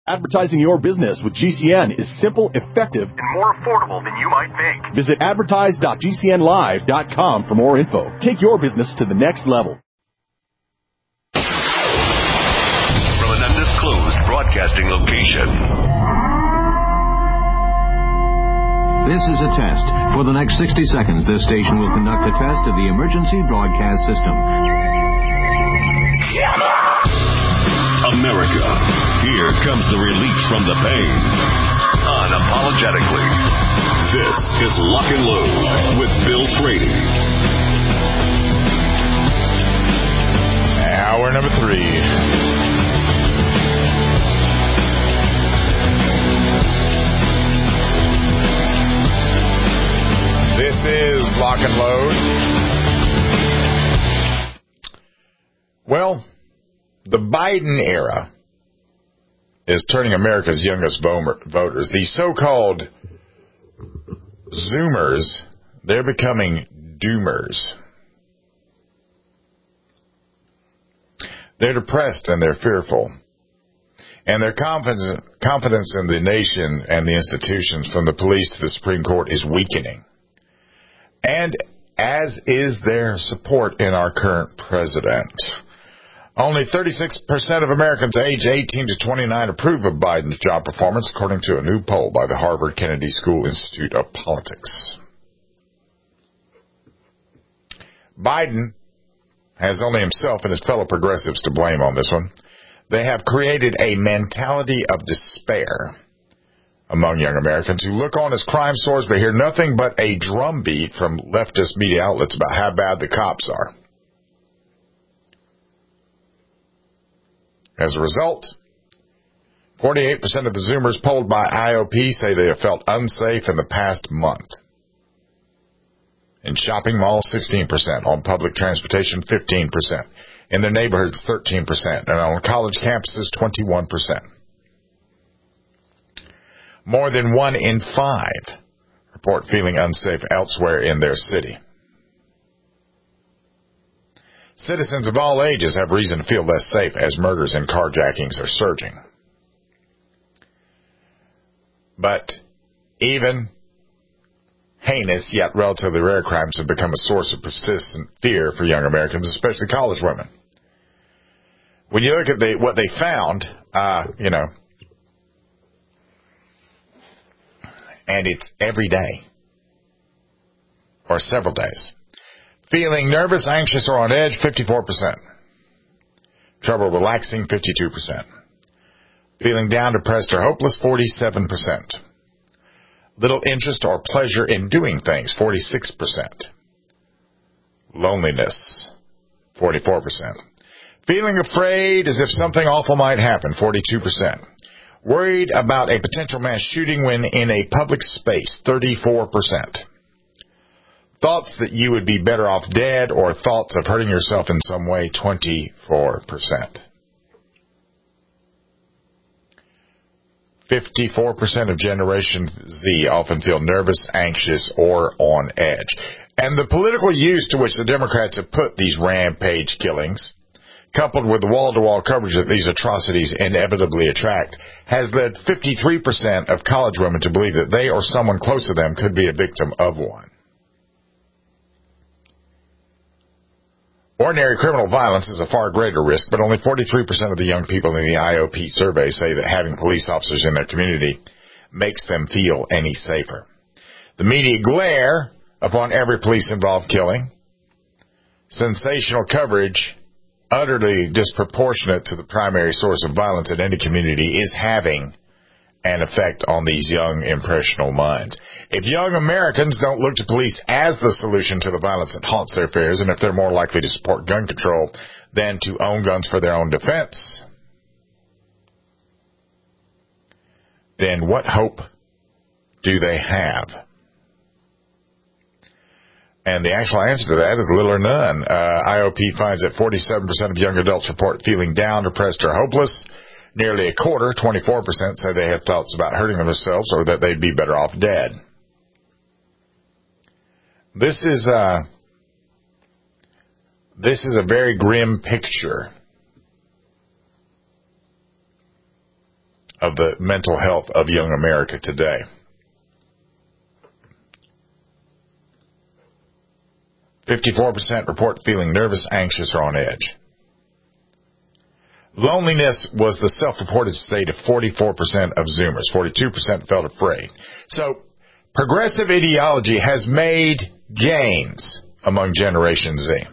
Advertising your business with GCN is simple, effective, and more affordable than you might think. Visit advertise.gcnlive.com for more info. Take your business to the next level. From an undisclosed broadcasting location. This is a test. For the next 60 seconds, this station will conduct a test of the emergency broadcast system. America, here comes the relief from the pain. Unapologetically. This is Lock and Load with Bill Frady. Hour number 3. This is Lock and Load. Well, the Biden era is turning America's youngest voters, the so-called Zoomers, they're becoming doomers. They're depressed and they're fearful. And their confidence in the nation and the institutions, from the police to the Supreme Court, is weakening. And as is their support in our current president. Only 36% of Americans aged 18 to 29 approve of Biden's job performance, according to a new poll by the Harvard Kennedy School Institute of Politics. Biden has only himself and his fellow progressives to blame on this one. They have created a mentality of despair among young Americans who look on as crime soars but hear nothing but a drumbeat from leftist media outlets about how bad the cops are. As a result, 48% of the Zoomers polled by IOP say they have felt unsafe in the past month. In shopping malls, 16%. On public transportation, 15%. In their neighborhoods, 13%. And on college campuses, 21%. More than 1 in 5 report feeling unsafe elsewhere in their city. Citizens of all ages have reason to feel less safe as murders and carjackings are surging. But even heinous yet relatively rare crimes have become a source of persistent fear for young Americans, especially college women. When you look at what they found, and it's every day or several days. Feeling nervous, anxious, or on edge, 54%. Trouble relaxing, 52%. Feeling down, depressed, or hopeless, 47%. Little interest or pleasure in doing things, 46%. Loneliness, 44%. Feeling afraid as if something awful might happen, 42%. Worried about a potential mass shooting when in a public space, 34%. Thoughts that you would be better off dead or thoughts of hurting yourself in some way, 24%. 54% of Generation Z often feel nervous, anxious, or on edge. And the political use to which the Democrats have put these rampage killings, coupled with the wall-to-wall coverage that these atrocities inevitably attract, has led 53% of college women to believe that they or someone close to them could be a victim of one. Ordinary criminal violence is a far greater risk, but only 43% of the young people in the IOP survey say that having police officers in their community makes them feel any safer. The media glare upon every police-involved killing. Sensational coverage, utterly disproportionate to the primary source of violence in any community, is having an effect on these young, impressionable minds. If young Americans don't look to police as the solution to the violence that haunts their fears, and if they're more likely to support gun control than to own guns for their own defense, then what hope do they have? And the actual answer to that is little or none. IOP finds that 47% of young adults report feeling down, depressed, or hopeless. Nearly a quarter, 24%, say they had thoughts about hurting themselves or that they'd be better off dead. This is a very grim picture of the mental health of young America today. .54% report feeling nervous, anxious, or on edge. Loneliness was the self-reported state of 44% of Zoomers. 42% felt afraid. So, progressive ideology has made gains among Generation Z.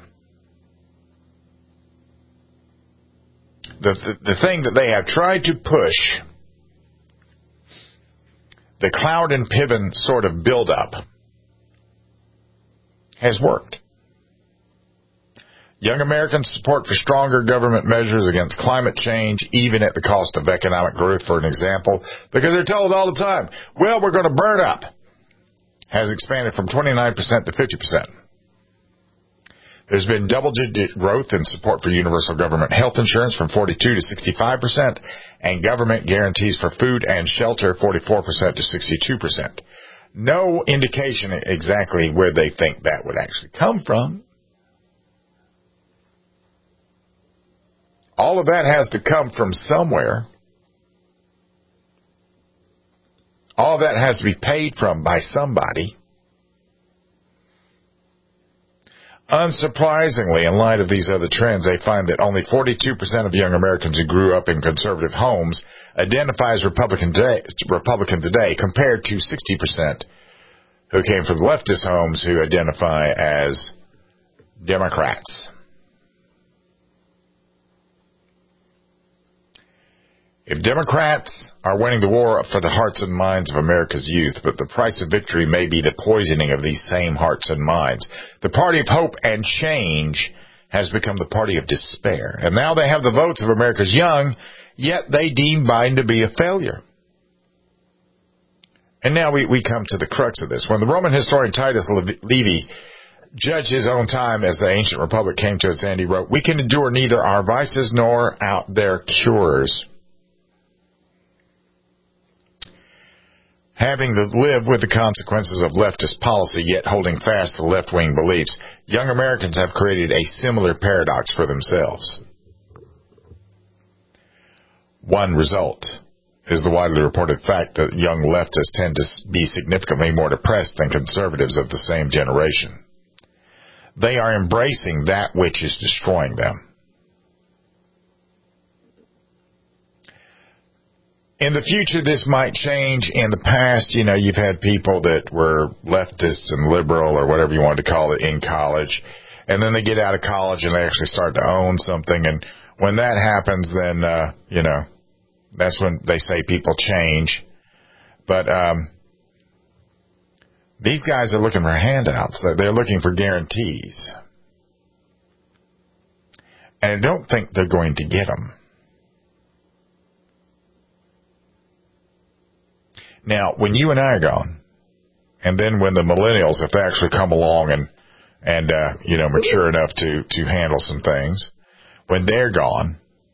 The thing that they have tried to push, the Cloud and Piven sort of build-up, has worked. Young Americans' support for stronger government measures against climate change, even at the cost of economic growth, for an example, because they're told all the time, well, we're going to burn up, has expanded from 29% to 50%. There's been double-digit growth in support for universal government health insurance from 42% to 65%, and government guarantees for food and shelter 44% to 62%. No indication exactly where they think that would actually come from. All of that has to come from somewhere. All of that has to be paid from by somebody. Unsurprisingly, in light of these other trends, they find that only 42% of young Americans who grew up in conservative homes identify as Republican today, compared to 60% who came from leftist homes who identify as Democrats. If Democrats are winning the war for the hearts and minds of America's youth, but the price of victory may be the poisoning of these same hearts and minds. The party of hope and change has become the party of despair. And now they have the votes of America's young, yet they deem Biden to be a failure. And now we come to the crux of this. When the Roman historian Titus Livy judged his own time as the ancient republic came to its end, he wrote, "We can endure neither our vices nor out their cures." Having to live with the consequences of leftist policy, yet holding fast to left-wing beliefs, young Americans have created a similar paradox for themselves. One result is the widely reported fact that young leftists tend to be significantly more depressed than conservatives of the same generation. They are embracing that which is destroying them. In the future, this might change. In the past, you've had people that were leftists and liberal or whatever you wanted to call it in college, and then they get out of college and they actually start to own something. And when that happens, then, that's when they say people change. But these guys are looking for handouts. They're looking for guarantees. And I don't think they're going to get them. Now, when you and I are gone, and then when the millennials, if they actually come along and mature enough to handle some things, when they're gone,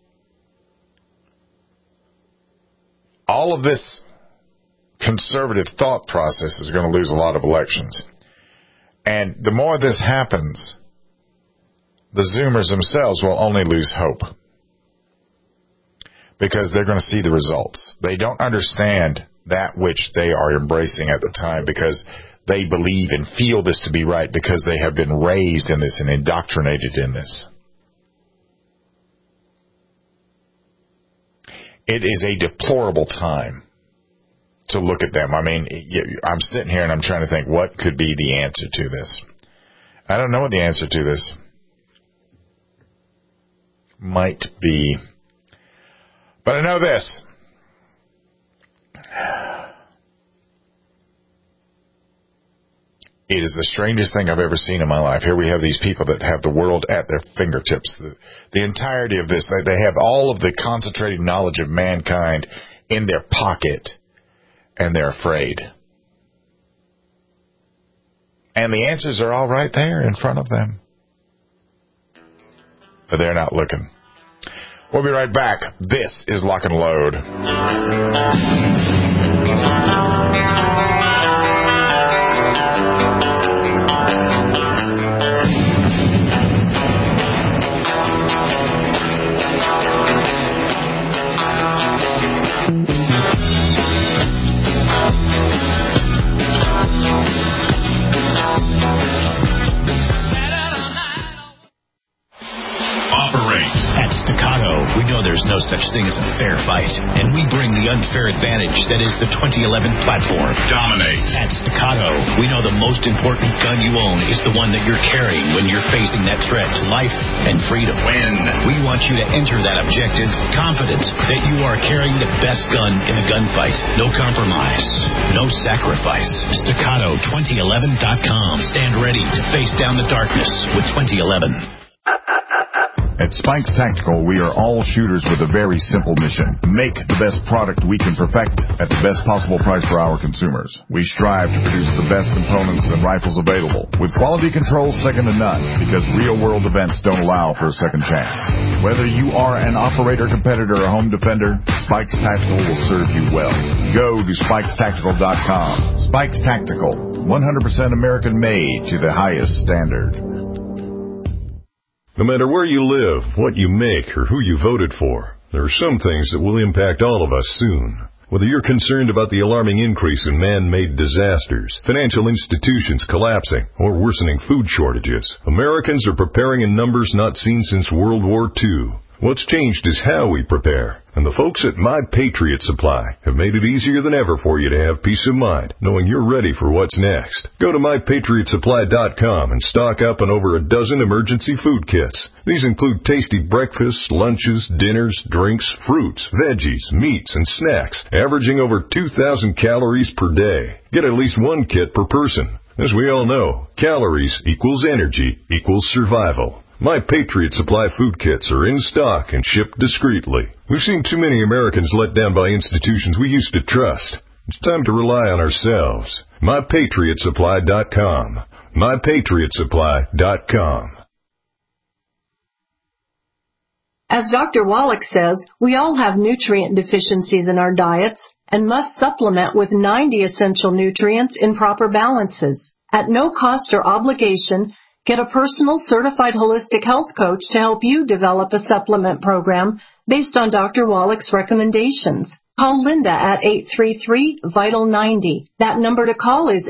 all of this conservative thought process is going to lose a lot of elections. And the more this happens, the Zoomers themselves will only lose hope, because they're going to see the results. They don't understand that which they are embracing at the time, because they believe and feel this to be right, because they have been raised in this and indoctrinated in this. It is a deplorable time to look at them. I mean, I'm sitting here and I'm trying to think, what could be the answer to this? I don't know what the answer to this might be. But I know this. It is the strangest thing I've ever seen in my life. Here we have these people that have the world at their fingertips. The entirety of this, they have all of the concentrated knowledge of mankind in their pocket, and they're afraid. And the answers are all right there in front of them. But they're not looking. We'll be right back. This is Lock and Load. thing as a fair fight, and we bring the unfair advantage that is the 2011 platform. Dominate. At Staccato, we know the most important gun you own is the one that you're carrying when you're facing that threat to life and freedom. Win. We want you to enter that objective confident that you are carrying the best gun in the gunfight. No compromise. No sacrifice. Staccato2011.com. Stand ready to face down the darkness with 2011. At Spikes Tactical, we are all shooters with a very simple mission. Make the best product we can perfect at the best possible price for our consumers. We strive to produce the best components and rifles available, with quality control second to none, because real-world events don't allow for a second chance. Whether you are an operator, competitor, or home defender, Spikes Tactical will serve you well. Go to SpikesTactical.com. Spikes Tactical, 100% American-made to the highest standard. No matter where you live, what you make, or who you voted for, there are some things that will impact all of us soon. Whether you're concerned about the alarming increase in man-made disasters, financial institutions collapsing, or worsening food shortages, Americans are preparing in numbers not seen since World War II. What's changed is how we prepare. And the folks at My Patriot Supply have made it easier than ever for you to have peace of mind, knowing you're ready for what's next. Go to MyPatriotSupply.com and stock up on over a dozen emergency food kits. These include tasty breakfasts, lunches, dinners, drinks, fruits, veggies, meats, and snacks, averaging over 2,000 calories per day. Get at least one kit per person. As we all know, calories equals energy equals survival. My Patriot Supply food kits are in stock and shipped discreetly. We've seen too many Americans let down by institutions we used to trust. It's time to rely on ourselves. MyPatriotSupply.com. MyPatriotSupply.com. As Dr. Wallach says, we all have nutrient deficiencies in our diets and must supplement with 90 essential nutrients in proper balances. At no cost or obligation, get a personal certified holistic health coach to help you develop a supplement program based on Dr. Wallach's recommendations. Call Linda at 833-VITAL-90. That number to call is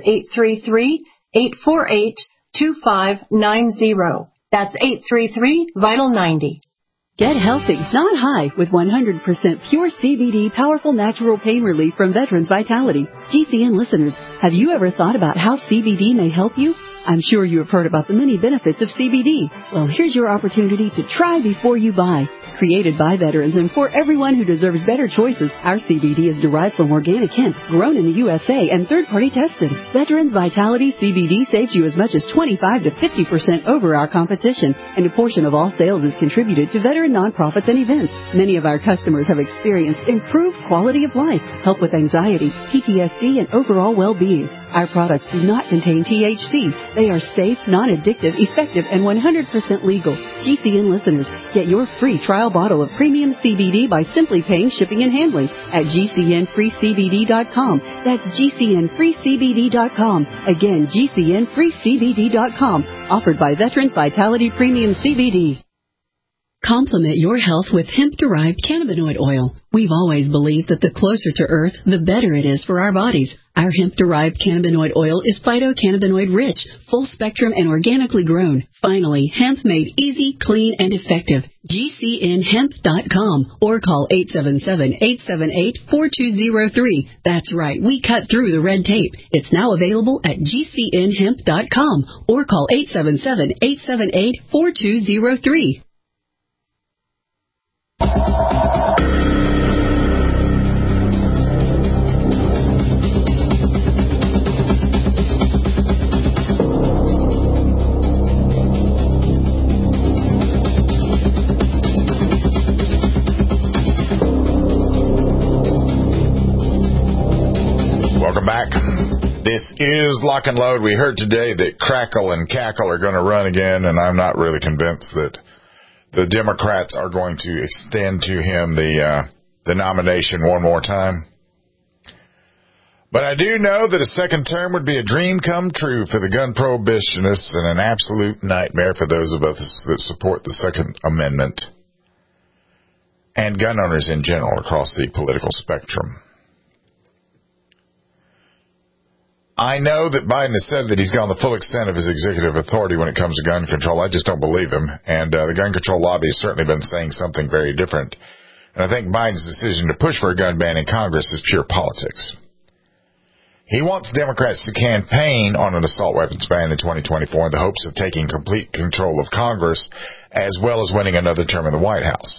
833-848-2590. That's 833-VITAL-90. Get healthy, not high, with 100% pure CBD powerful natural pain relief from Veterans Vitality. GCN listeners, have you ever thought about how CBD may help you? I'm sure you have heard about the many benefits of CBD. Well, here's your opportunity to try before you buy. Created by veterans and for everyone who deserves better choices, our CBD is derived from organic hemp, grown in the USA and third-party tested. Veterans Vitality CBD saves you as much as 25 to 50% over our competition, and a portion of all sales is contributed to veteran nonprofits and events. Many of our customers have experienced improved quality of life, help with anxiety, PTSD, and overall well-being. Our products do not contain THC. They are safe, non-addictive, effective, and 100% legal. GCN listeners, get your free trial bottle of premium CBD by simply paying shipping and handling at GCNFreeCBD.com. That's GCNFreeCBD.com. Again, GCNFreeCBD.com. Offered by Veterans Vitality Premium CBD. Complement your health with hemp-derived cannabinoid oil. We've always believed that the closer to Earth, the better it is for our bodies. Our hemp-derived cannabinoid oil is phytocannabinoid-rich, full-spectrum, and organically grown. Finally, hemp made easy, clean, and effective. GCNHemp.com or call 877-878-4203. That's right, we cut through the red tape. It's now available at GCNHemp.com or call 877-878-4203. Welcome back. This is Lock and Load. We heard today that Crackle and Cackle are going to run again, and I'm not really convinced that the Democrats are going to extend to him the nomination one more time. But I do know that a second term would be a dream come true for the gun prohibitionists and an absolute nightmare for those of us that support the Second Amendment and gun owners in general across the political spectrum. I know that Biden has said that he's gone the full extent of his executive authority when it comes to gun control. I just don't believe him. And the gun control lobby has certainly been saying something very different. And I think Biden's decision to push for a gun ban in Congress is pure politics. He wants Democrats to campaign on an assault weapons ban in 2024 in the hopes of taking complete control of Congress as well as winning another term in the White House.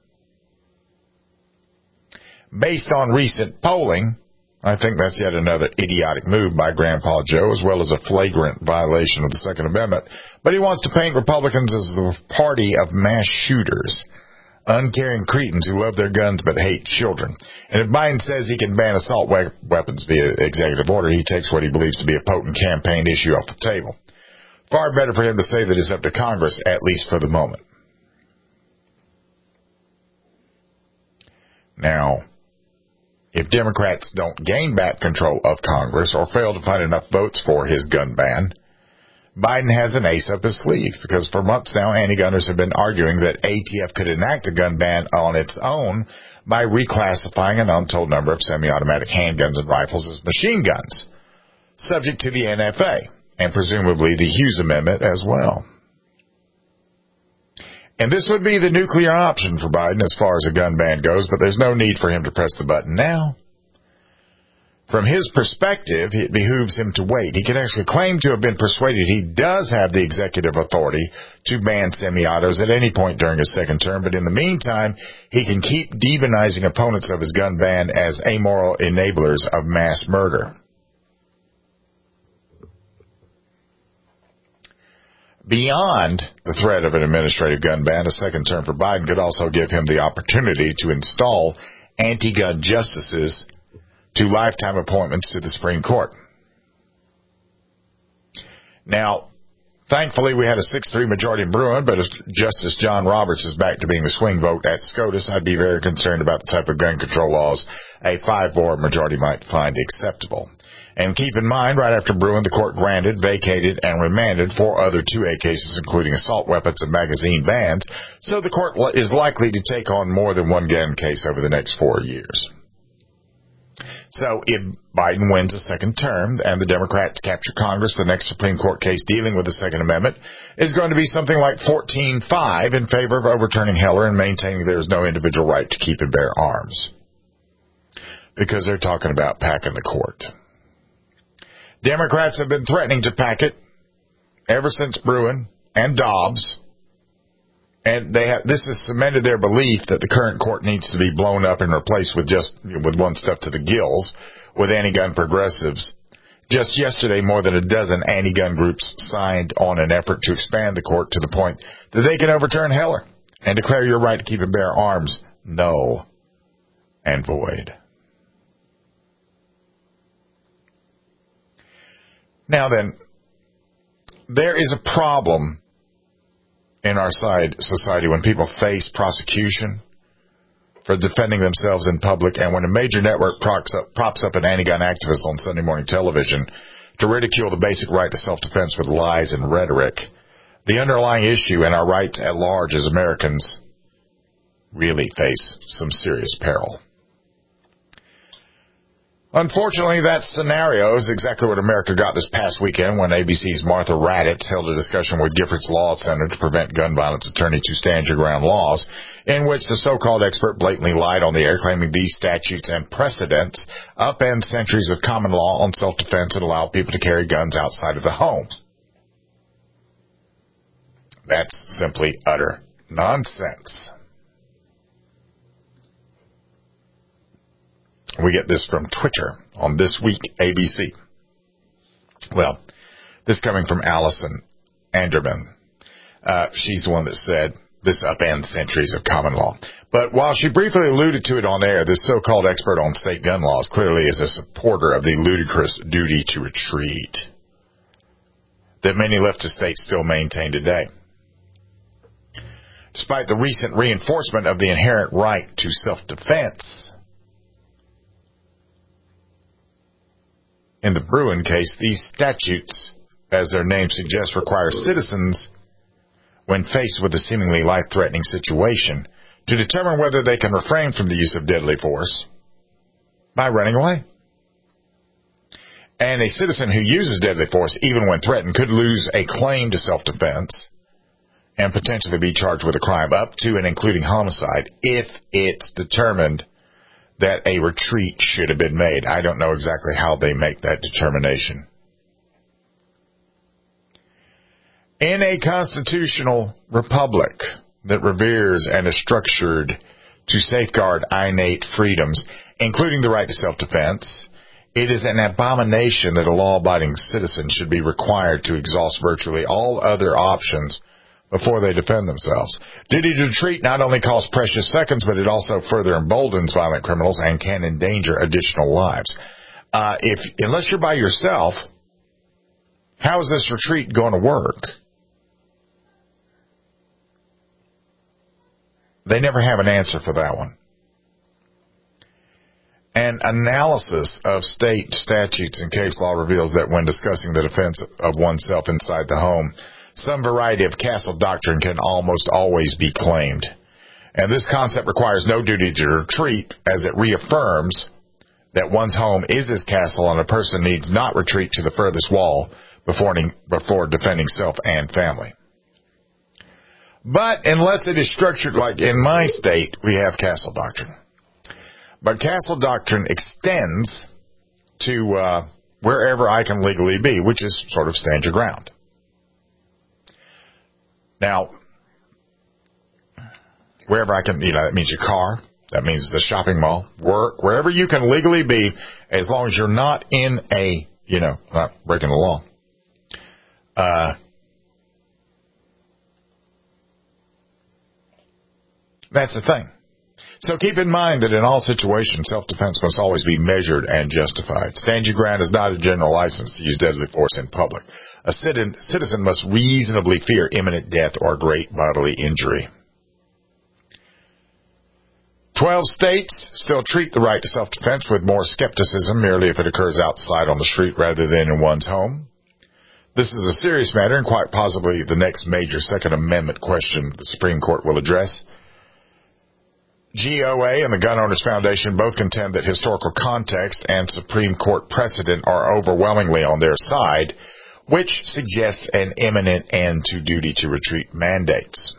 Based on recent polling, I think that's yet another idiotic move by Grandpa Joe, as well as a flagrant violation of the Second Amendment. But he wants to paint Republicans as the party of mass shooters, uncaring cretins who love their guns but hate children. And if Biden says he can ban assault weapons via executive order, he takes what he believes to be a potent campaign issue off the table. Far better for him to say that it's up to Congress, at least for the moment. Now, if Democrats don't gain back control of Congress or fail to find enough votes for his gun ban, Biden has an ace up his sleeve, because for months now, anti-gunners have been arguing that ATF could enact a gun ban on its own by reclassifying an untold number of semi-automatic handguns and rifles as machine guns, subject to the NFA, and presumably the Hughes Amendment as well. And this would be the nuclear option for Biden as far as a gun ban goes, but there's no need for him to press the button now. From his perspective, it behooves him to wait. He can actually claim to have been persuaded he does have the executive authority to ban semi-autos at any point during his second term, but in the meantime, he can keep demonizing opponents of his gun ban as amoral enablers of mass murder. Beyond the threat of an administrative gun ban, a second term for Biden could also give him the opportunity to install anti-gun justices to lifetime appointments to the Supreme Court. Now, thankfully, we had a 6-3 majority in Bruin, but if Justice John Roberts is back to being the swing vote at SCOTUS, I'd be very concerned about the type of gun control laws a 5-4 majority might find acceptable. And keep in mind, right after Bruin, the court granted, vacated, and remanded 4 other 2A cases, including assault weapons and magazine bans, so the court is likely to take on more than one gun case over the next 4 years. So if Biden wins a second term and the Democrats capture Congress, the next Supreme Court case dealing with the Second Amendment is going to be something like 14-5 in favor of overturning Heller and maintaining there is no individual right to keep and bear arms. Because they're talking about packing the court. Democrats have been threatening to pack it ever since Bruin and Dobbs. And this has cemented their belief that the current court needs to be blown up and replaced with one stuffed to the gills with anti-gun progressives. Just yesterday, more than a dozen anti-gun groups signed on an effort to expand the court to the point that they can overturn Heller and declare your right to keep and bear arms null and void. Now then, there is a problem in our society when people face prosecution for defending themselves in public, and when a major network props up an anti-gun activist on Sunday morning television to ridicule the basic right to self-defense with lies and rhetoric, the underlying issue and our rights at large as Americans really face some serious peril. Unfortunately, that scenario is exactly what America got this past weekend when ABC's Martha Raddatz held a discussion with Giffords Law Center to prevent gun violence attorney to stand your ground laws, in which the so-called expert blatantly lied on the air, claiming these statutes and precedents upend centuries of common law on self-defense and allow people to carry guns outside of the home. That's simply utter nonsense. We get this from Twitter on This Week ABC. Well, this coming from Allison Anderman. She's the one that said this upends centuries of common law. But while she briefly alluded to it on air, this so-called expert on state gun laws clearly is a supporter of the ludicrous duty to retreat that many leftist states still maintain today. Despite the recent reinforcement of the inherent right to self-defense, in the Bruin case, these statutes, as their name suggests, require citizens, when faced with a seemingly life-threatening situation, to determine whether they can refrain from the use of deadly force by running away. And a citizen who uses deadly force, even when threatened, could lose a claim to self-defense and potentially be charged with a crime up to and including homicide if it's determined that a retreat should have been made. I don't know exactly how they make that determination. In a constitutional republic that reveres and is structured to safeguard innate freedoms, including the right to self-defense, it is an abomination that a law-abiding citizen should be required to exhaust virtually all other options before they defend themselves. Duty to retreat not only costs precious seconds, but it also further emboldens violent criminals and can endanger additional lives. Unless you're by yourself, how is this retreat going to work? They never have an answer for that one. An analysis of state statutes and case law reveals that when discussing the defense of oneself inside the home, some variety of castle doctrine can almost always be claimed. And this concept requires no duty to retreat, as it reaffirms that one's home is his castle and a person needs not retreat to the furthest wall before defending self and family. But unless it is structured like in my state, we have castle doctrine. But castle doctrine extends to wherever I can legally be, which is sort of stand your ground. Now, wherever I can, that means your car, that means the shopping mall, work, wherever you can legally be, as long as you're not in a, not breaking the law. That's the thing. So keep in mind that in all situations, self-defense must always be measured and justified. Stand your ground is not a general license to use deadly force in public. A citizen must reasonably fear imminent death or great bodily injury. 12 states still treat the right to self-defense with more skepticism, merely if it occurs outside on the street rather than in one's home. This is a serious matter and quite possibly the next major Second Amendment question the Supreme Court will address. GOA and the Gun Owners Foundation both contend that historical context and Supreme Court precedent are overwhelmingly on their side, which suggests an imminent end to duty to retreat mandates.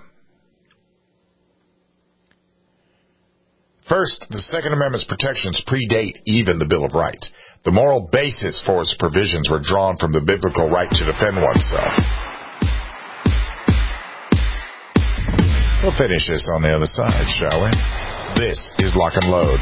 First, the Second Amendment's protections predate even the Bill of Rights. The moral basis for its provisions were drawn from the biblical right to defend oneself. We'll finish this on the other side, shall we? This is Lock and Load.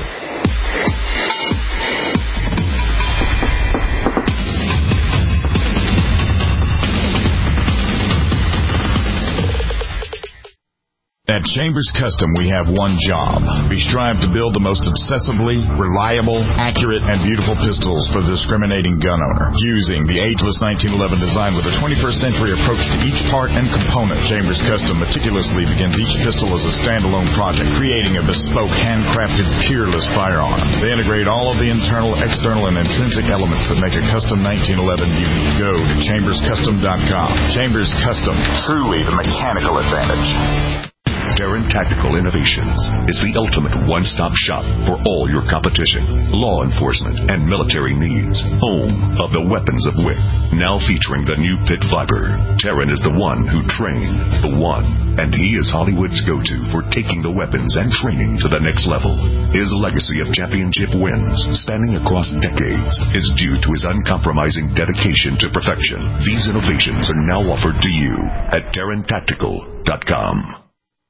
At Chambers Custom, we have one job. We strive to build the most obsessively reliable, accurate, and beautiful pistols for the discriminating gun owner. Using the ageless 1911 design with a 21st century approach to each part and component, Chambers Custom meticulously begins each pistol as a standalone project, creating a bespoke, handcrafted, peerless firearm. They integrate all of the internal, external, and intrinsic elements that make a custom 1911 beauty. Go to chamberscustom.com. Chambers Custom, truly the mechanical advantage. Taran Tactical Innovations is the ultimate one-stop shop for all your competition, law enforcement, and military needs. Home of the weapons of WIC. Now featuring the new Pit Viper. Taran is the one who trained the one, and he is Hollywood's go-to for taking the weapons and training to the next level. His legacy of championship wins, spanning across decades, is due to his uncompromising dedication to perfection. These innovations are now offered to you at TaranTactical.com.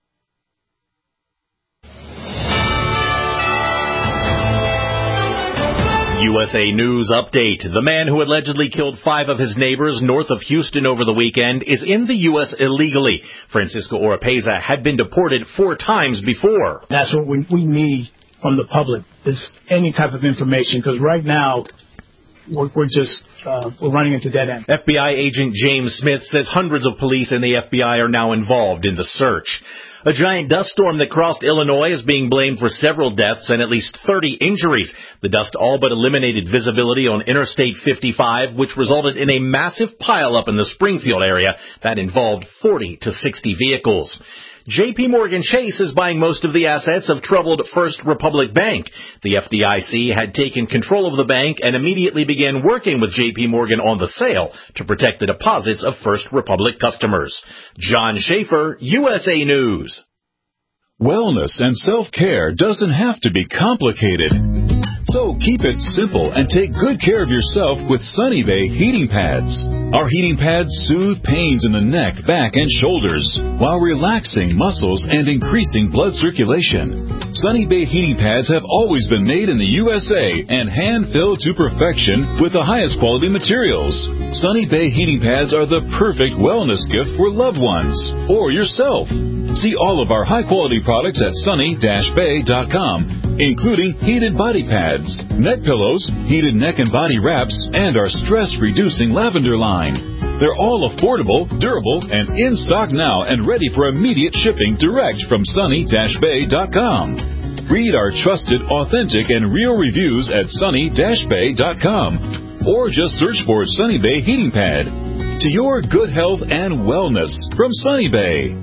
USA News Update. The man who allegedly killed 5 of his neighbors north of Houston over the weekend is in the U.S. illegally. Francisco Oropeza had been deported 4 times before. That's what we need from the public, is any type of information, because right now we're running into dead end. FBI agent James Smith says hundreds of police and the FBI are now involved in the search. A giant dust storm that crossed Illinois is being blamed for several deaths and at least 30 injuries. The dust all but eliminated visibility on Interstate 55, which resulted in a massive pileup in the Springfield area that involved 40 to 60 vehicles. J.P. Morgan Chase is buying most of the assets of troubled First Republic Bank. The FDIC had taken control of the bank and immediately began working with J.P. Morgan on the sale to protect the deposits of First Republic customers. John Schaefer, USA News. Wellness and self-care doesn't have to be complicated. So keep it simple and take good care of yourself with Sunny Bay heating pads. Our heating pads soothe pains in the neck, back, and shoulders while relaxing muscles and increasing blood circulation. Sunny Bay heating pads have always been made in the USA and hand-filled to perfection with the highest quality materials. Sunny Bay heating pads are the perfect wellness gift for loved ones or yourself. See all of our high-quality products at sunny-bay.com, including heated body pads, neck pillows, heated neck and body wraps, and our stress-reducing lavender line. They're all affordable, durable, and in stock now and ready for immediate shipping direct from sunny-bay.com. Read our trusted, authentic, and real reviews at sunny-bay.com, or just search for Sunny Bay Heating Pad. To your good health and wellness from Sunny Bay.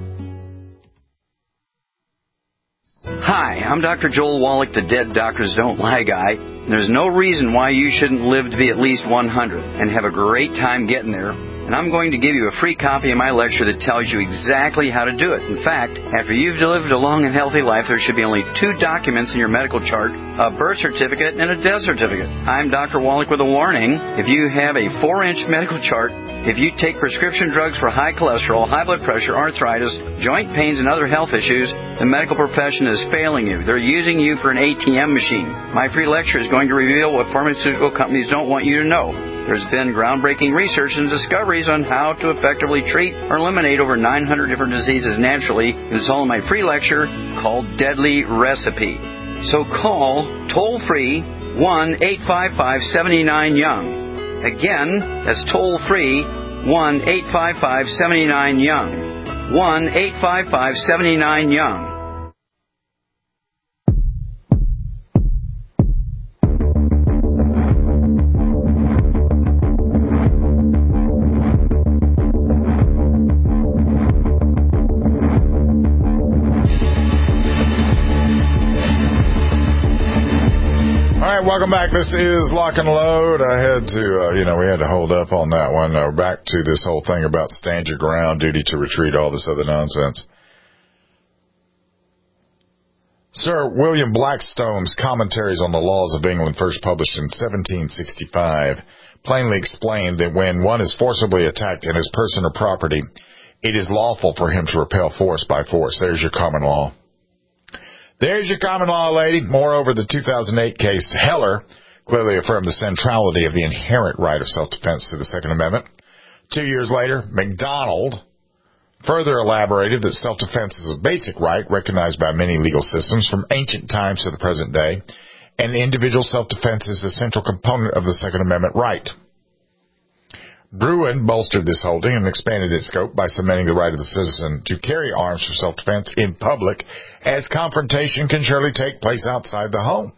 Hi, I'm Dr. Joel Wallach, the Dead Doctors Don't Lie guy. There's no reason why you shouldn't live to be at least 100 and have a great time getting there. And I'm going to give you a free copy of my lecture that tells you exactly how to do it. In fact, after you've lived a long and healthy life, there should be only 2 documents in your medical chart, a birth certificate and a death certificate. I'm Dr. Wallach with a warning. If you have a 4-inch medical chart, if you take prescription drugs for high cholesterol, high blood pressure, arthritis, joint pains, and other health issues, the medical profession is failing you. They're using you for an ATM machine. My free lecture is going to reveal what pharmaceutical companies don't want you to know. There's been groundbreaking research and discoveries on how to effectively treat or eliminate over 900 different diseases naturally. It's all in my free lecture called Deadly Recipe. So call toll-free 1-855-79-YOUNG. Again, that's toll-free 1-855-79-YOUNG. 1-855-79-YOUNG. Welcome back. This is Lock and Load. I had to, we had to hold up on that one. Back to this whole thing about stand your ground, duty to retreat, all this other nonsense. Sir William Blackstone's Commentaries on the Laws of England, first published in 1765, plainly explained that when one is forcibly attacked in his person or property, it is lawful for him to repel force by force. There's your common law. There's your common law, lady. Moreover, the 2008 case, Heller, clearly affirmed the centrality of the inherent right of self-defense to the Second Amendment. 2 years later, McDonald further elaborated that self-defense is a basic right recognized by many legal systems from ancient times to the present day, and individual self-defense is the central component of the Second Amendment right. Bruin bolstered this holding and expanded its scope by cementing the right of the citizen to carry arms for self-defense in public, as confrontation can surely take place outside the home.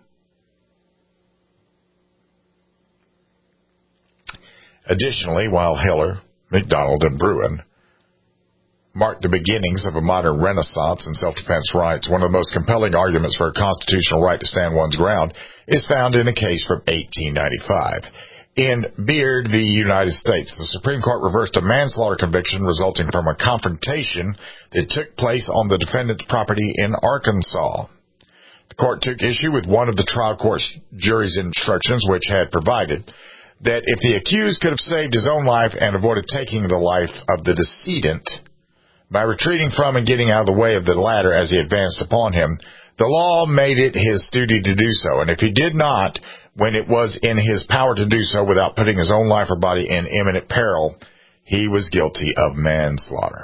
Additionally, while Heller, McDonald, and Bruin marked the beginnings of a modern renaissance in self-defense rights, one of the most compelling arguments for a constitutional right to stand one's ground is found in a case from 1895. In Beard v. United States, the Supreme Court reversed a manslaughter conviction resulting from a confrontation that took place on the defendant's property in Arkansas. The court took issue with one of the trial court's jury's instructions, which had provided that if the accused could have saved his own life and avoided taking the life of the decedent by retreating from and getting out of the way of the latter as he advanced upon him, the law made it his duty to do so. And if he did not, when it was in his power to do so without putting his own life or body in imminent peril, he was guilty of manslaughter.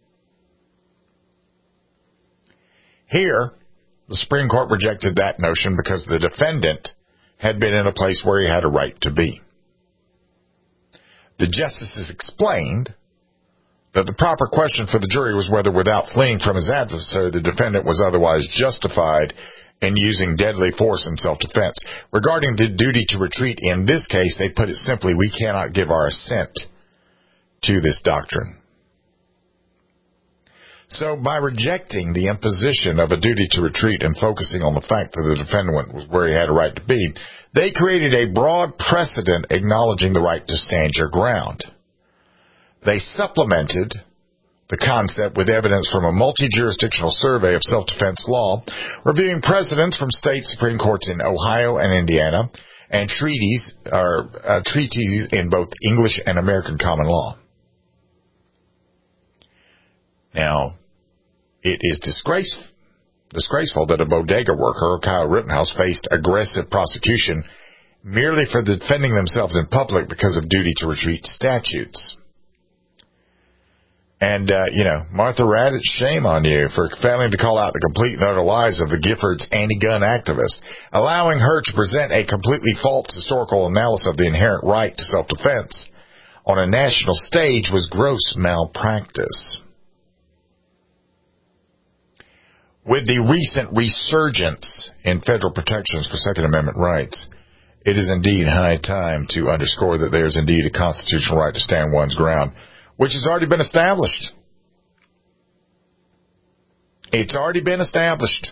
Here, the Supreme Court rejected that notion because the defendant had been in a place where he had a right to be. The justices explained that the proper question for the jury was whether, without fleeing from his adversary, the defendant was otherwise justified in using deadly force in self-defense. Regarding the duty to retreat in this case, they put it simply, we cannot give our assent to this doctrine. So by rejecting the imposition of a duty to retreat and focusing on the fact that the defendant was where he had a right to be, they created a broad precedent acknowledging the right to stand your ground. They supplemented the concept with evidence from a multi-jurisdictional survey of self-defense law, reviewing precedents from state Supreme Courts in Ohio and Indiana, and treaties in both English and American common law. Now, it is disgraceful that a bodega worker, Kyle Rittenhouse, faced aggressive prosecution merely for defending themselves in public because of duty to retreat statutes. And, Martha Raddatz, shame on you for failing to call out the complete and utter lies of the Giffords anti-gun activist. Allowing her to present a completely false historical analysis of the inherent right to self-defense on a national stage was gross malpractice. With the recent resurgence in federal protections for Second Amendment rights, it is indeed high time to underscore that there is indeed a constitutional right to stand one's ground, which has already been established. It's already been established.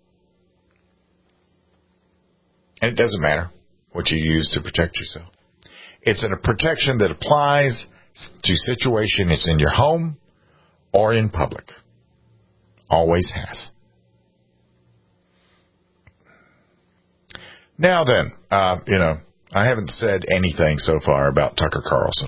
And it doesn't matter what you use to protect yourself. It's a protection that applies to situations in your home or in public. Always has. Now then, I haven't said anything so far about Tucker Carlson.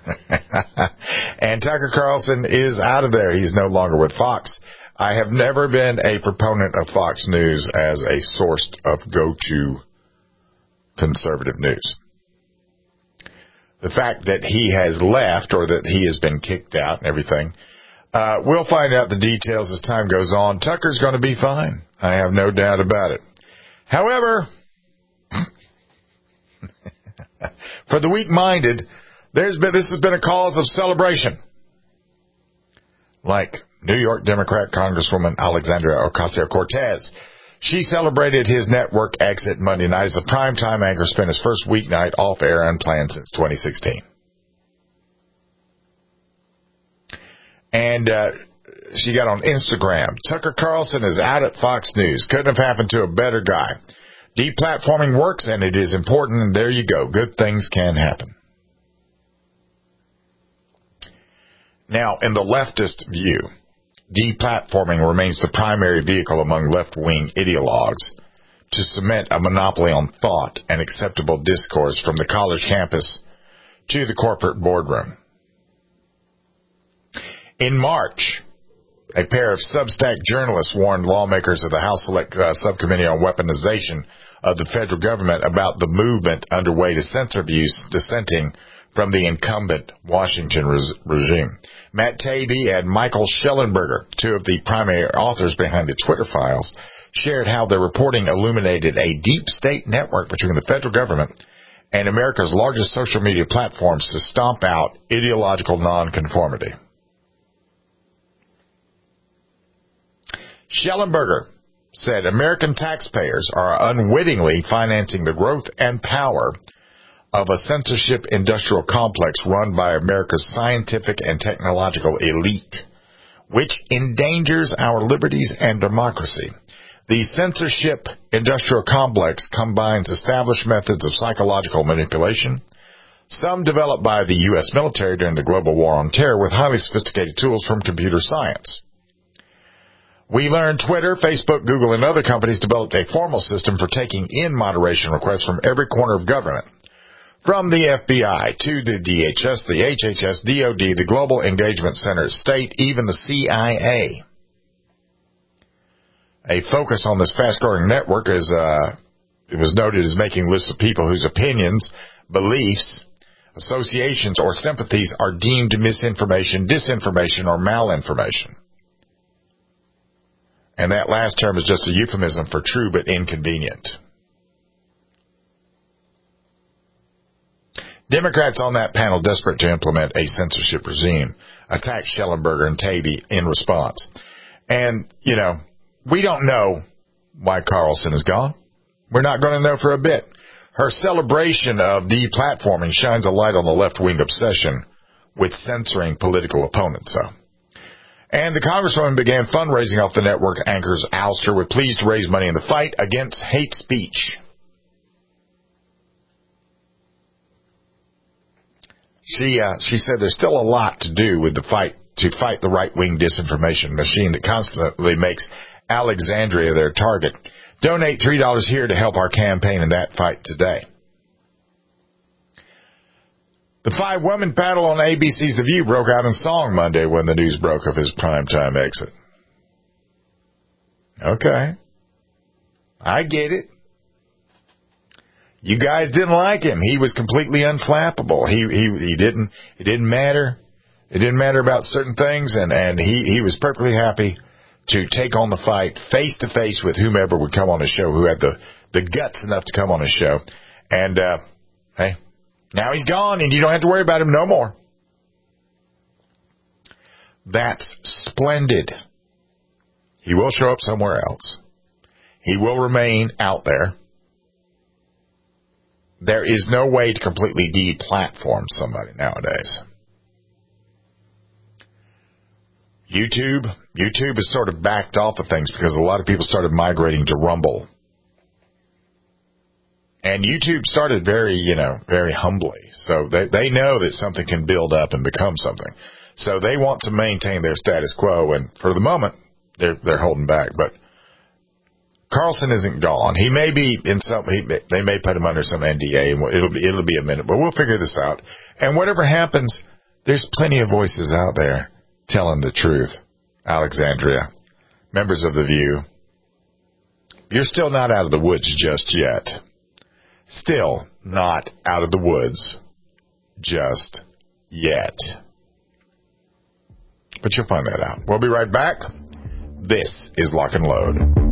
And Tucker Carlson is out of there. He's no longer with Fox. I have never been a proponent of Fox News as a source of go-to conservative news. The fact that he has left or that he has been kicked out and everything, we'll find out the details as time goes on. Tucker's going to be fine. I have no doubt about it. However, for the weak-minded, this has been a cause of celebration. Like New York Democrat Congresswoman Alexandria Ocasio-Cortez. She celebrated his network exit Monday night as the primetime anchor spent his first weeknight off air unplanned since 2016. And she got on Instagram. Tucker Carlson is out at Fox News. Couldn't have happened to a better guy. Deplatforming works, and it is important, and there you go. Good things can happen. Now, in the leftist view, deplatforming remains the primary vehicle among left-wing ideologues to cement a monopoly on thought and acceptable discourse from the college campus to the corporate boardroom. In March, a pair of Substack journalists warned lawmakers of the House Select Subcommittee on Weaponization of the federal government about the movement underway to censor views dissenting from the incumbent Washington regime. Matt Taibbi and Michael Shellenberger, two of the primary authors behind the Twitter files, shared how their reporting illuminated a deep state network between the federal government and America's largest social media platforms to stomp out ideological nonconformity. Shellenberger said American taxpayers are unwittingly financing the growth and power of a censorship industrial complex run by America's scientific and technological elite, which endangers our liberties and democracy. The censorship industrial complex combines established methods of psychological manipulation, some developed by the U.S. military during the global war on terror, with highly sophisticated tools from computer science. We learned Twitter, Facebook, Google, and other companies developed a formal system for taking in moderation requests from every corner of government, from the FBI to the DHS, the HHS, DOD, the Global Engagement Center, state, even the CIA. A focus on this fast-growing network it was noted as making lists of people whose opinions, beliefs, associations, or sympathies are deemed misinformation, disinformation, or malinformation. And that last term is just a euphemism for true but inconvenient. Democrats on that panel, desperate to implement a censorship regime, attacked Shellenberger and Taibbi in response. And, we don't know why Carlson is gone. We're not going to know for a bit. Her celebration of deplatforming shines a light on the left-wing obsession with censoring political opponents, though. And the Congresswoman began fundraising off the network anchor's ouster with pleas to raise money in the fight against hate speech. She said there's still a lot to do with the fight to fight the right-wing disinformation machine that constantly makes Alexandria their target. Donate $3 here to help our campaign in that fight today. The 5-woman battle on ABC's The View broke out in song Monday when the news broke of his primetime exit. Okay. I get it. You guys didn't like him. He was completely unflappable. It didn't matter. It didn't matter about certain things, and he was perfectly happy to take on the fight face to face with whomever would come on his show, who had the guts enough to come on his show. And hey, now he's gone, and you don't have to worry about him no more. That's splendid. He will show up somewhere else. He will remain out there. There is no way to completely de-platform somebody nowadays. YouTube has sort of backed off of things because a lot of people started migrating to Rumble. And YouTube started very humbly. So they know that something can build up and become something. So they want to maintain their status quo, and for the moment, they're holding back. But Carlson isn't gone. He may be they may put him under some NDA, and it'll be a minute, but we'll figure this out. And whatever happens, there's plenty of voices out there telling the truth. Alexandria, members of The View, you're still not out of the woods just yet. Still not out of the woods just yet. But you'll find that out. We'll be right back. This is Lock and Load.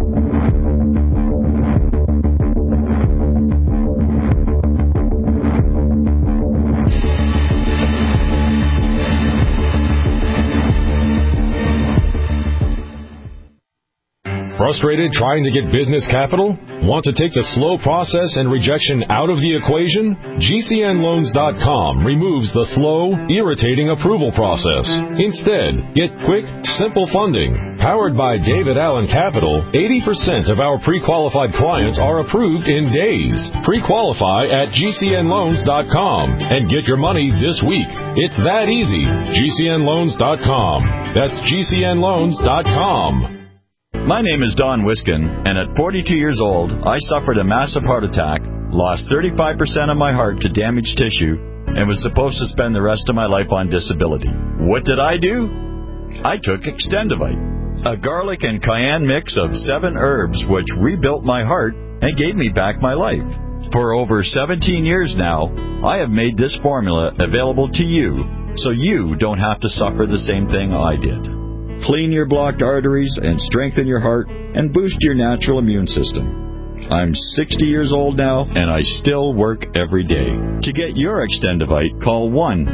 Frustrated trying to get business capital? Want to take the slow process and rejection out of the equation? GCNLoans.com removes the slow, irritating approval process. Instead, get quick, simple funding. Powered by David Allen Capital, 80% of our pre-qualified clients are approved in days. Pre-qualify at GCNLoans.com and get your money this week. It's that easy. GCNLoans.com. That's GCNLoans.com. My name is Don Wiskin, and at 42 years old, I suffered a massive heart attack, lost 35% of my heart to damaged tissue, and was supposed to spend the rest of my life on disability. What did I do? I took Extendivite, a garlic and cayenne mix of 7 herbs which rebuilt my heart and gave me back my life. For over 17 years now, I have made this formula available to you, so you don't have to suffer the same thing I did. Clean your blocked arteries and strengthen your heart and boost your natural immune system. I'm 60 years old now, and I still work every day. To get your Extendivite, call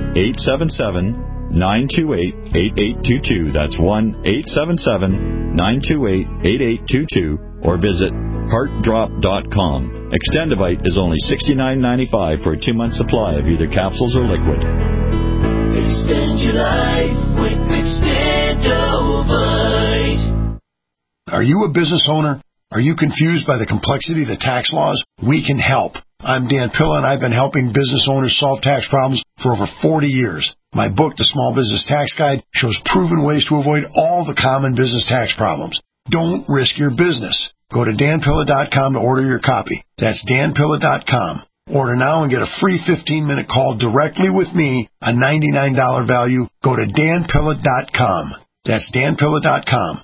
1-877-928-8822. That's 1-877-928-8822. Or visit heartdrop.com. Extendivite is only $69.95 for a 2-month supply of either capsules or liquid. Extend your life with Extendovite. Are you a business owner? Are you confused by the complexity of the tax laws? We can help. I'm Dan Pilla, and I've been helping business owners solve tax problems for over 40 years. My book, The Small Business Tax Guide, shows proven ways to avoid all the common business tax problems. Don't risk your business. Go to danpilla.com to order your copy. That's danpilla.com. Order now and get a free 15-minute call directly with me, a $99 value. Go to danpilla.com. That's danpilla.com.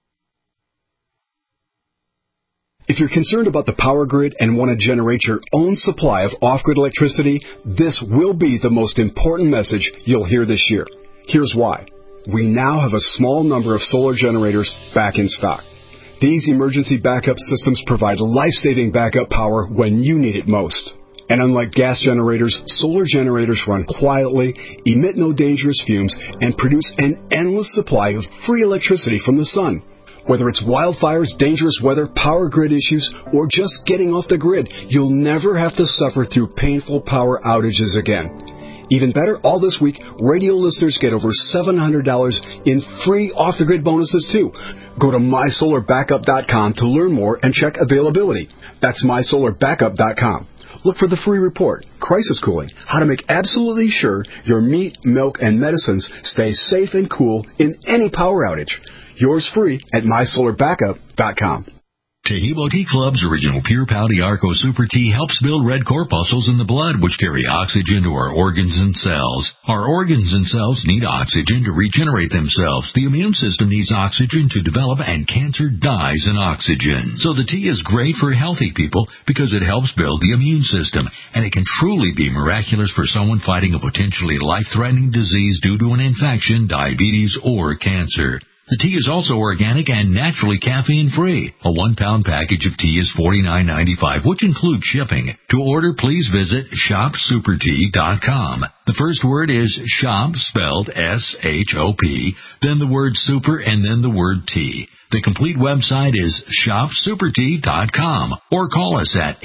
If you're concerned about the power grid and want to generate your own supply of off-grid electricity, this will be the most important message you'll hear this year. Here's why. We now have a small number of solar generators back in stock. These emergency backup systems provide life-saving backup power when you need it most. And unlike gas generators, solar generators run quietly, emit no dangerous fumes, and produce an endless supply of free electricity from the sun. Whether it's wildfires, dangerous weather, power grid issues, or just getting off the grid, you'll never have to suffer through painful power outages again. Even better, all this week, radio listeners get over $700 in free off-the-grid bonuses, too. Go to MySolarBackup.com to learn more and check availability. That's MySolarBackup.com. Look for the free report, Crisis Cooling, how to make absolutely sure your meat, milk, and medicines stay safe and cool in any power outage. Yours free at MySolarBackup.com. Taheebo Tea Club's original Pure Pouty Arco Super Tea helps build red corpuscles in the blood, which carry oxygen to our organs and cells. Our organs and cells need oxygen to regenerate themselves. The immune system needs oxygen to develop, and cancer dies in oxygen. So the tea is great for healthy people because it helps build the immune system, and it can truly be miraculous for someone fighting a potentially life-threatening disease due to an infection, diabetes, or cancer. The tea is also organic and naturally caffeine-free. A 1-pound package of tea is $49.95, which includes shipping. To order, please visit shopsupertea.com. The first word is shop, spelled S-H-O-P, then the word super, and then the word tea. The complete website is shopsupertea.com, or call us at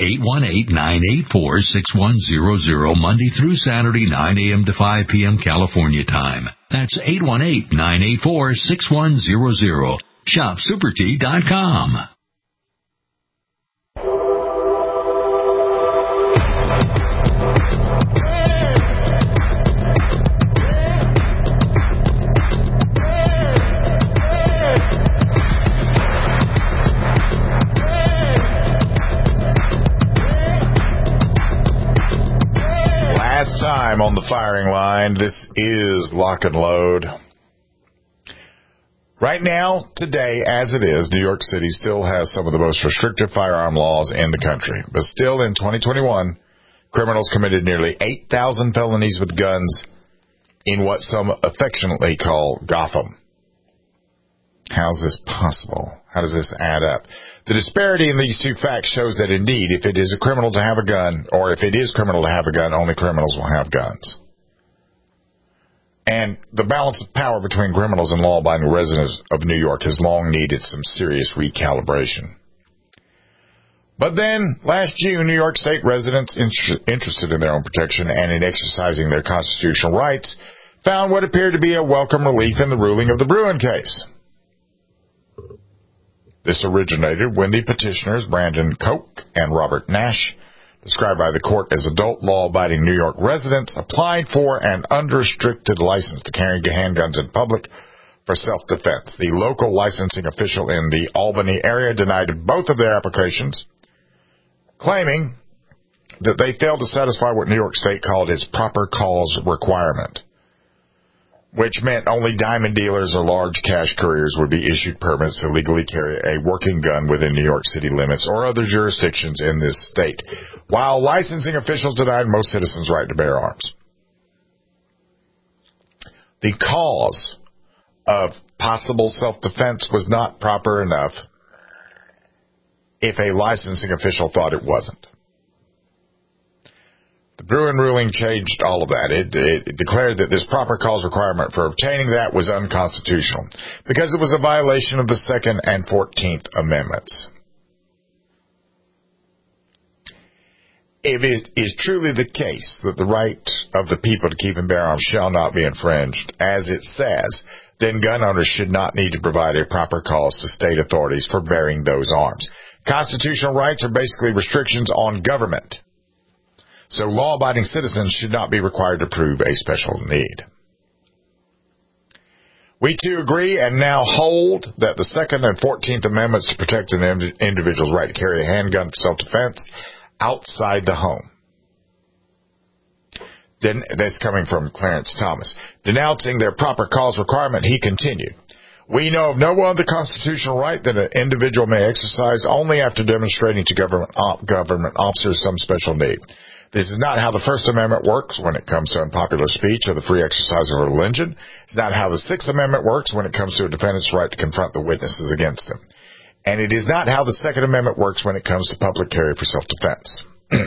818-984-6100 Monday through Saturday, 9 a.m. to 5 p.m. California time. That's 818-984-6100. shopsupertea.com. Time on the firing line. This is Lock and Load. Right now, today, as it is, New York City still has some of the most restrictive firearm laws in the country. But still, in 2021, criminals committed nearly 8,000 felonies with guns in what some affectionately call Gotham. How's this possible? How does this add up? The disparity in these two facts shows that indeed, if it is a criminal to have a gun, or if it is criminal to have a gun, only criminals will have guns. And the balance of power between criminals and law-abiding residents of New York has long needed some serious recalibration. But then, last June, New York State residents interested in their own protection and in exercising their constitutional rights found what appeared to be a welcome relief in the ruling of the Bruen case. This originated when the petitioners, Brandon Koch and Robert Nash, described by the court as adult law-abiding New York residents, applied for an unrestricted license to carry handguns in public for self-defense. The local licensing official in the Albany area denied both of their applications, claiming that they failed to satisfy what New York State called its proper cause requirement, which meant only diamond dealers or large cash couriers would be issued permits to legally carry a working gun within New York City limits or other jurisdictions in this state, while licensing officials denied most citizens' right to bear arms. The cause of possible self-defense was not proper enough if a licensing official thought it wasn't. The Bruen ruling changed all of that. It declared that this proper cause requirement for obtaining that was unconstitutional because it was a violation of the 2nd and 14th Amendments. If it is truly the case that the right of the people to keep and bear arms shall not be infringed, as it says, then gun owners should not need to provide a proper cause to state authorities for bearing those arms. Constitutional rights are basically restrictions on government. So law-abiding citizens should not be required to prove a special need. We too agree and now hold that the 2nd and 14th Amendments to protect an individual's right to carry a handgun for self-defense outside the home. Then that's coming from Clarence Thomas. Denouncing their proper cause requirement, he continued, "We know of no other constitutional right that an individual may exercise only after demonstrating to government officers some special need. This is not how the First Amendment works when it comes to unpopular speech or the free exercise of religion. It's not how the Sixth Amendment works when it comes to a defendant's right to confront the witnesses against him. And it is not how the Second Amendment works when it comes to public carry for self-defense."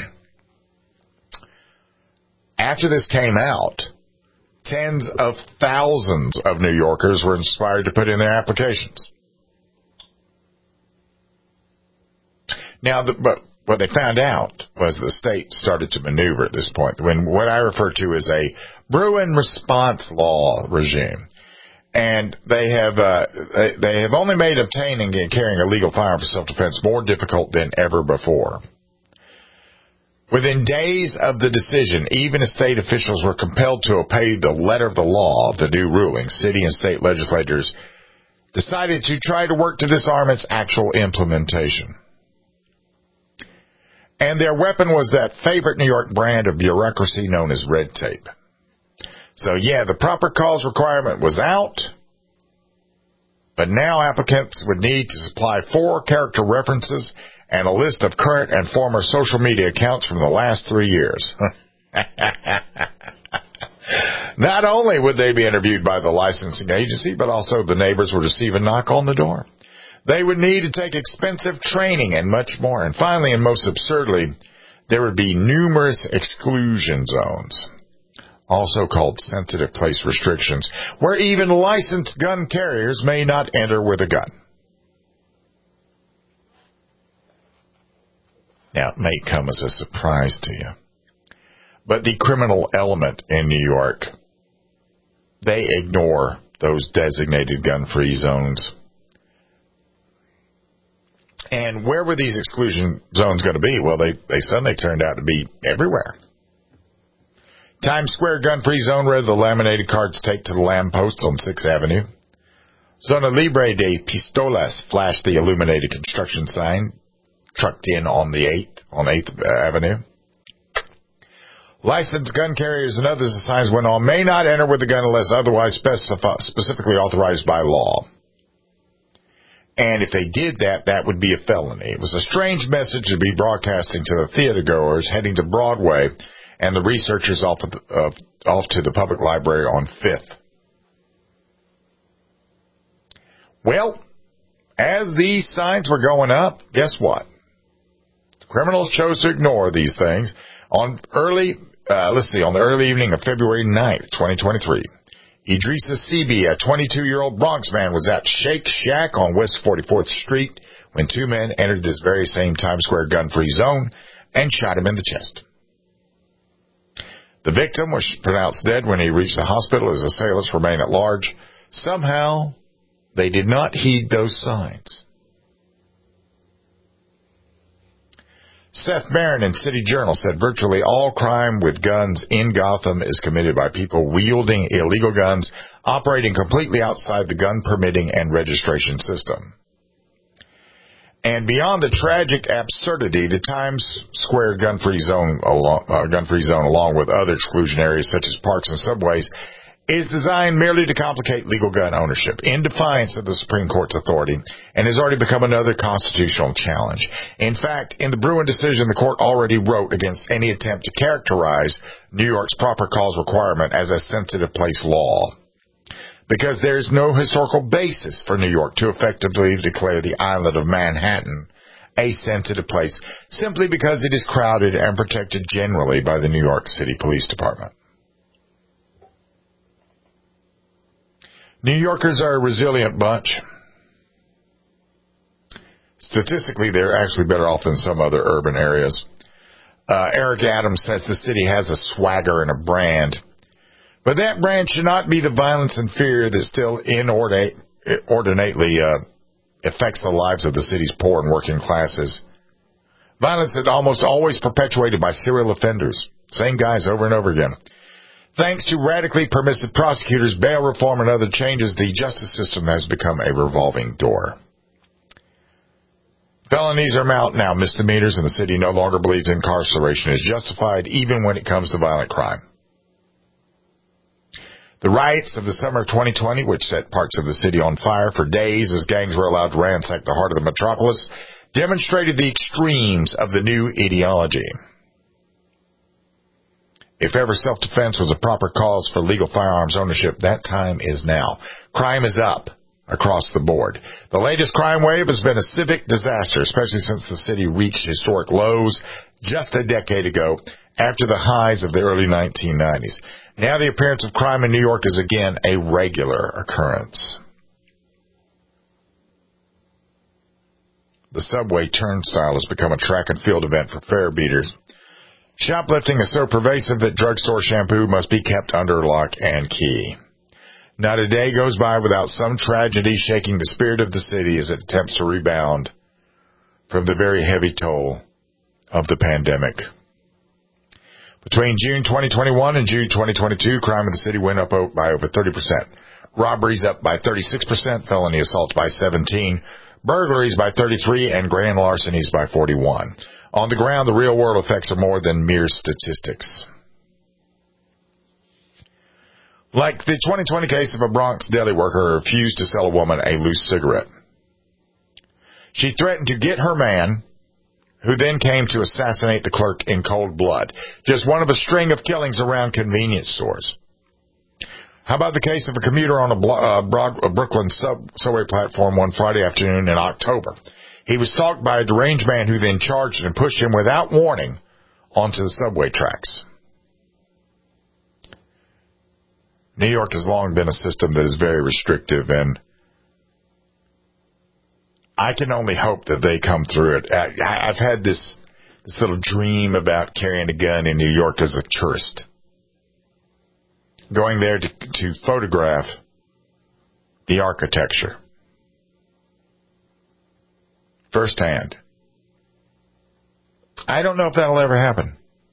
After this came out, tens of thousands of New Yorkers were inspired to put in their applications. Now, but what they found out was the state started to maneuver at this point, when what I refer to as a Bruin response law regime. And they have only made obtaining and carrying a legal firearm for self-defense more difficult than ever before. Within days of the decision, even as state officials were compelled to obey the letter of the law of the new ruling, city and state legislators decided to try to work to disarm its actual implementation. And their weapon was that favorite New York brand of bureaucracy known as red tape. So yeah, the proper cause requirement was out, but now applicants would need to supply 4 character references and a list of current and former social media accounts from the last 3 years. Not only would they be interviewed by the licensing agency, but also the neighbors would receive a knock on the door. They would need to take expensive training and much more. And finally, and most absurdly, there would be numerous exclusion zones, also called sensitive place restrictions, where even licensed gun carriers may not enter with a gun. Now, it may come as a surprise to you, but the criminal element in New York, they ignore those designated gun-free zones. And where were these exclusion zones going to be? Well, they suddenly turned out to be everywhere. Times Square gun-free zone, where the laminated cards taped to the lampposts on 6th Avenue. Zona Libre de Pistolas flashed the illuminated construction sign trucked in on 8th Avenue. Licensed gun carriers and others, the signs went on, may not enter with a gun unless otherwise specifically authorized by law. And if they did that, that would be a felony. It was a strange message to be broadcasting to the theatergoers heading to Broadway and the researchers off to the public library on 5th. Well, as these signs were going up, guess what? Criminals chose to ignore these things. On the early evening of February 9th, 2023, Idrissa Sebi, a 22-year-old Bronx man, was at Shake Shack on West 44th Street when 2 men entered this very same Times Square gun-free zone and shot him in the chest. The victim was pronounced dead when he reached the hospital. His assailants remain at large. Somehow, they did not heed those signs. Seth Barron in City Journal said virtually all crime with guns in Gotham is committed by people wielding illegal guns, operating completely outside the gun permitting and registration system. And beyond the tragic absurdity, the Times Square gun-free zone, along with other exclusion areas such as parks and subways, is designed merely to complicate legal gun ownership in defiance of the Supreme Court's authority and has already become another constitutional challenge. In fact, in the Bruin decision, the court already wrote against any attempt to characterize New York's proper cause requirement as a sensitive place law, because there is no historical basis for New York to effectively declare the island of Manhattan a sensitive place simply because it is crowded and protected generally by the New York City Police Department. New Yorkers are a resilient bunch. Statistically, they're actually better off than some other urban areas. Eric Adams says the city has a swagger and a brand. But that brand should not be the violence and fear that still inordinately affects the lives of the city's poor and working classes. Violence that almost always perpetuated by serial offenders. Same guys over and over again. Thanks to radically permissive prosecutors, bail reform, and other changes, the justice system has become a revolving door. Felonies are now misdemeanors, and the city no longer believes incarceration is justified, even when it comes to violent crime. The riots of the summer of 2020, which set parts of the city on fire for days as gangs were allowed to ransack the heart of the metropolis, demonstrated the extremes of the new ideology. If ever self-defense was a proper cause for legal firearms ownership, that time is now. Crime is up across the board. The latest crime wave has been a civic disaster, especially since the city reached historic lows just a decade ago after the highs of the early 1990s. Now the appearance of crime in New York is again a regular occurrence. The subway turnstile has become a track and field event for fare beaters. Shoplifting is so pervasive that drugstore shampoo must be kept under lock and key. Not a day goes by without some tragedy shaking the spirit of the city as it attempts to rebound from the very heavy toll of the pandemic. Between June 2021 and June 2022, crime in the city went up by over 30%. Robberies up by 36%, felony assaults by 17%, burglaries by 33%, and grand larcenies by 41%. On the ground, the real-world effects are more than mere statistics. Like the 2020 case of a Bronx deli worker who refused to sell a woman a loose cigarette. She threatened to get her man, who then came to assassinate the clerk in cold blood. Just one of a string of killings around convenience stores. How about the case of a commuter on a Brooklyn subway platform one Friday afternoon in October? He was stalked by a deranged man who then charged and pushed him without warning onto the subway tracks. New York has long been a system that is very restrictive, and I can only hope that they come through it. I've had this little dream about carrying a gun in New York as a tourist. Going there to photograph the architecture firsthand. I don't know if that'll ever happen.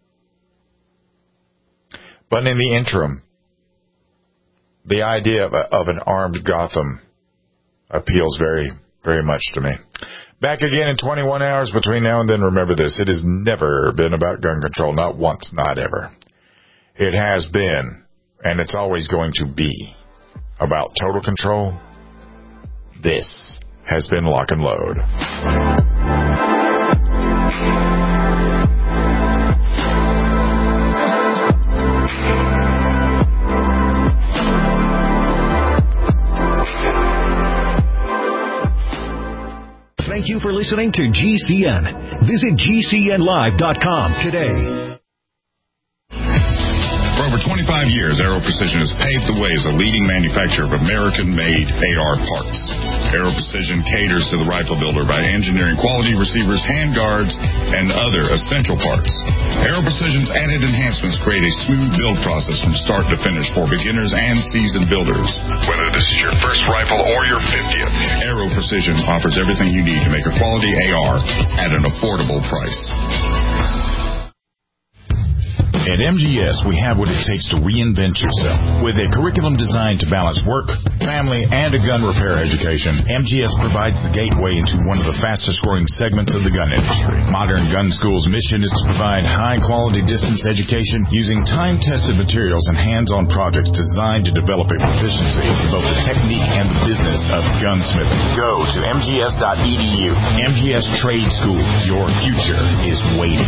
But in the interim, the idea of an armed Gotham appeals very, very much to me. Back again in 21 hours between now and then. Remember this, it has never been about gun control. Not once, not ever. It has been, and it's always going to be, about total control. This has been Lock and Load. Thank you for listening to GCN. Visit GCNlive.com today. For over 25 years, Aero Precision has paved the way as a leading manufacturer of American-made AR parts. Aero Precision caters to the rifle builder by engineering quality receivers, handguards, and other essential parts. Aero Precision's added enhancements create a smooth build process from start to finish for beginners and seasoned builders. Whether this is your first rifle or your 50th, Aero Precision offers everything you need to make a quality AR at an affordable price. At MGS, we have what it takes to reinvent yourself. With a curriculum designed to balance work, family, and a gun repair education, MGS provides the gateway into one of the fastest-growing segments of the gun industry. Modern Gun School's mission is to provide high-quality distance education using time-tested materials and hands-on projects designed to develop a proficiency in both the technique and the business of gunsmithing. Go to mgs.edu. MGS Trade School. Your future is waiting.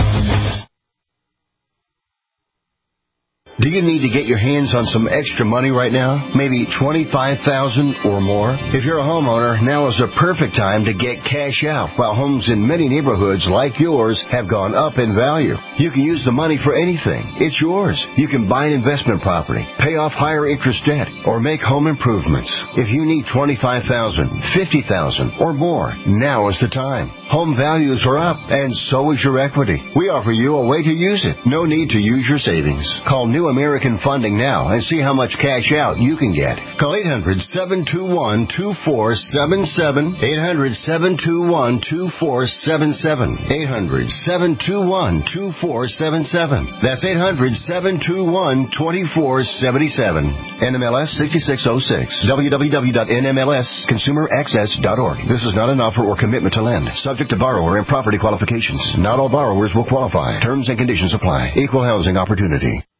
Do you need to get your hands on some extra money right now? Maybe $25,000 or more? If you're a homeowner, now is the perfect time to get cash out. While homes in many neighborhoods like yours have gone up in value, you can use the money for anything. It's yours. You can buy an investment property, pay off higher interest debt, or make home improvements. If you need $25,000, $50,000, or more, now is the time. Home values are up, and so is your equity. We offer you a way to use it. No need to use your savings. Call New American Funding now and see how much cash out you can get. Call 800-721-2477. 800-721-2477. 800-721-2477. That's 800-721-2477. NMLS 6606. www.nmlsconsumeraccess.org. This is not an offer or commitment to lend. Subject to borrower and property qualifications. Not all borrowers will qualify. Terms and conditions apply. Equal housing opportunity.